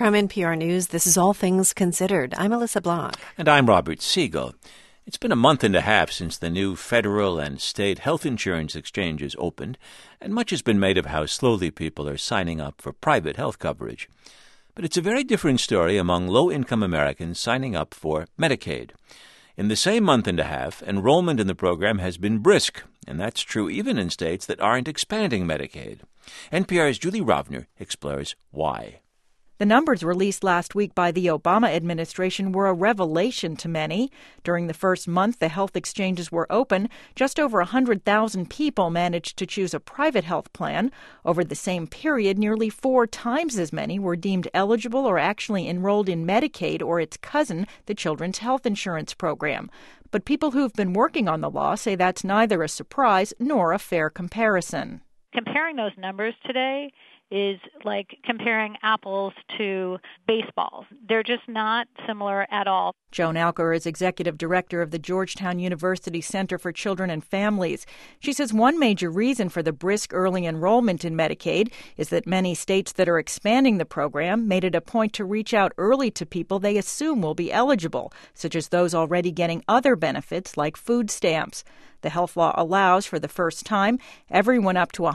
From NPR News, this is All Things Considered. I'm Alyssa Block. And I'm Robert Siegel. It's been a month and a half since the new federal and state health insurance exchanges opened, and much has been made of how slowly people are signing up for private health coverage. But it's a very different story among low-income Americans signing up for Medicaid. In the same month and a half, enrollment in the program has been brisk, and that's true even in states that aren't expanding Medicaid. NPR's Julie Rovner explores why. The numbers released last week by the Obama administration were a revelation to many. During the first month the health exchanges were open, just over 100,000 people managed to choose a private health plan. Over the same period, nearly 4 times as many were deemed eligible or actually enrolled in Medicaid or its cousin, the Children's Health Insurance Program. But people who've been working on the law say that's neither a surprise nor a fair comparison. Comparing those numbers today is like comparing apples to baseballs. They're just not similar at all. Joan Alker is executive director of the Georgetown University Center for Children and Families. She says one major reason for the brisk early enrollment in Medicaid is that many states that are expanding the program made it a point to reach out early to people they assume will be eligible, such as those already getting other benefits like food stamps. The health law allows, for the first time, everyone up to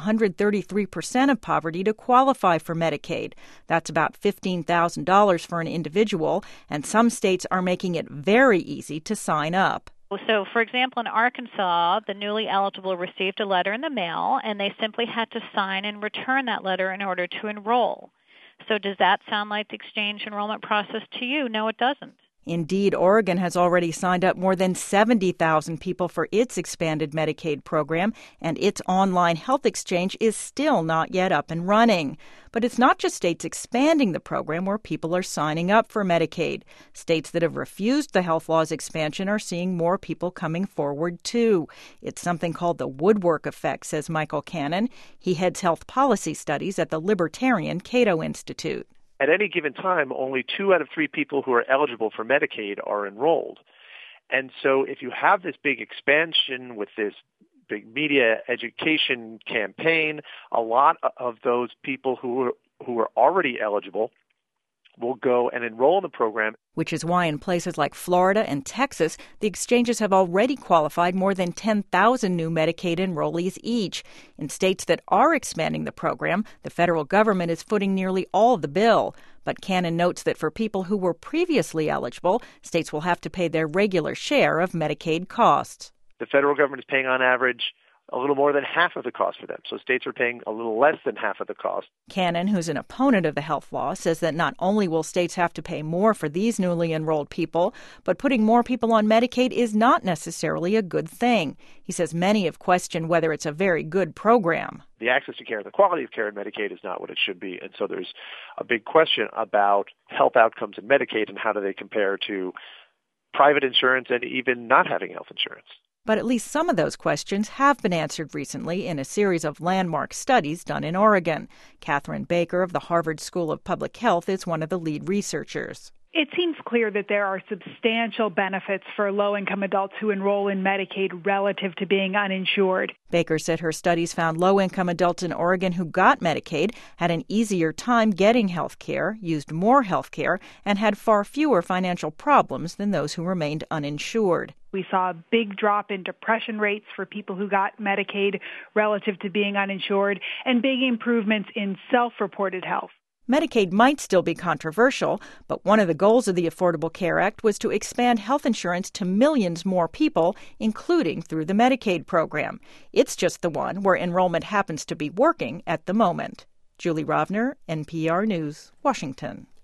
133% of poverty to qualify for Medicaid. That's about $15,000 for an individual, and some states are making it very easy to sign up. So, for example, in Arkansas, the newly eligible received a letter in the mail, and they simply had to sign and return that letter in order to enroll. So does that sound like the exchange enrollment process to you? No, it doesn't. Indeed, Oregon has already signed up more than 70,000 people for its expanded Medicaid program, and its online health exchange is still not yet up and running. But it's not just states expanding the program where people are signing up for Medicaid. States that have refused the health law's expansion are seeing more people coming forward, too. It's something called the woodwork effect, says Michael Cannon. He heads health policy studies at the libertarian Cato Institute. At any given time, only 2 out of 3 people who are eligible for Medicaid are enrolled. And so if you have this big expansion with this big media education campaign, a lot of those people who are already eligible will go and enroll in the program. Which is why in places like Florida and Texas, the exchanges have already qualified more than 10,000 new Medicaid enrollees each. In states that are expanding the program, the federal government is footing nearly all the bill. But Cannon notes that for people who were previously eligible, states will have to pay their regular share of Medicaid costs. The federal government is paying on average a little more than half of the cost for them. So states are paying a little less than half of the cost. Cannon, who's an opponent of the health law, says that not only will states have to pay more for these newly enrolled people, but putting more people on Medicaid is not necessarily a good thing. He says many have questioned whether it's a very good program. The access to care and the quality of care in Medicaid is not what it should be. And so there's a big question about health outcomes in Medicaid and how do they compare to private insurance and even not having health insurance. But at least some of those questions have been answered recently in a series of landmark studies done in Oregon. Catherine Baker of the Harvard School of Public Health is one of the lead researchers. It seems clear that there are substantial benefits for low-income adults who enroll in Medicaid relative to being uninsured. Baker said her studies found low-income adults in Oregon who got Medicaid had an easier time getting health care, used more health care, and had far fewer financial problems than those who remained uninsured. We saw a big drop in depression rates for people who got Medicaid relative to being uninsured, and big improvements in self-reported health. Medicaid might still be controversial, but one of the goals of the Affordable Care Act was to expand health insurance to millions more people, including through the Medicaid program. It's just the one where enrollment happens to be working at the moment. Julie Rovner, NPR News, Washington.